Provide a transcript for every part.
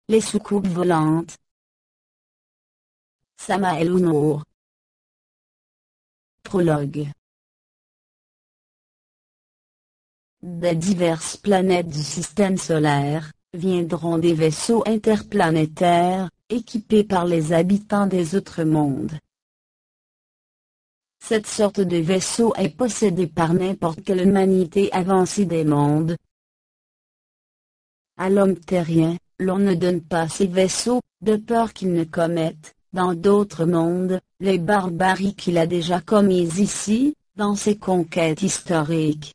Les soucoupes volantes. Samael Nour. Prologue. Des diverses planètes du système solaire, viendront des vaisseaux interplanétaires, équipés par les habitants des autres mondes. Cette sorte de vaisseau est possédée par n'importe quelle humanité avancée des mondes. À l'homme terrien, l'on ne donne pas ces vaisseaux, de peur qu'il ne commette, dans d'autres mondes, les barbaries qu'il a déjà commises ici, dans ses conquêtes historiques.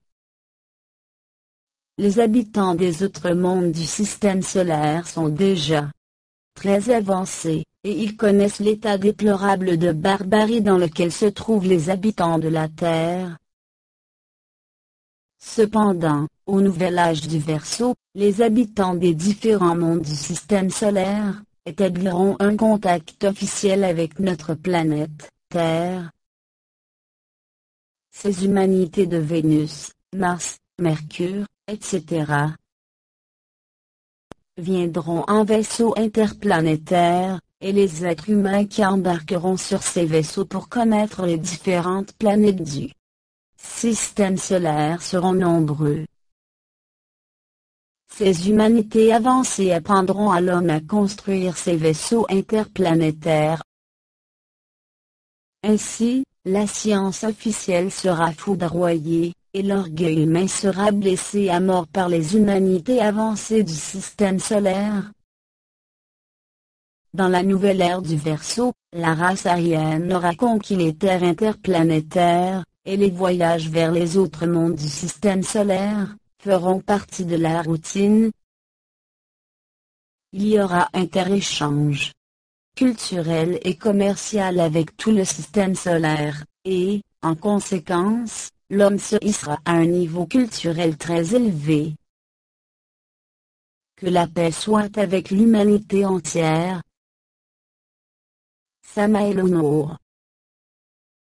Les habitants des autres mondes du système solaire sont déjà très avancés, et ils connaissent l'état déplorable de barbarie dans lequel se trouvent les habitants de la Terre. Cependant, au nouvel âge du Verseau, les habitants des différents mondes du système solaire établiront un contact officiel avec notre planète, Terre. Ces humanités de Vénus, Mars, Mercure, etc. viendront en vaisseau interplanétaire, et les êtres humains qui embarqueront sur ces vaisseaux pour connaître les différentes planètes du système solaire seront nombreux. Ces humanités avancées apprendront à l'homme à construire ces vaisseaux interplanétaires. Ainsi, la science officielle sera foudroyée, et l'orgueil humain sera blessé à mort par les humanités avancées du système solaire. Dans la nouvelle ère du Verseau, la race aryenne aura conquis les terres interplanétaires, et les voyages vers les autres mondes du système solaire feront partie de la routine. Il y aura interéchange culturel et commercial avec tout le système solaire, et, en conséquence, l'homme se hissera à un niveau culturel très élevé. Que la paix soit avec l'humanité entière. Samael Nour.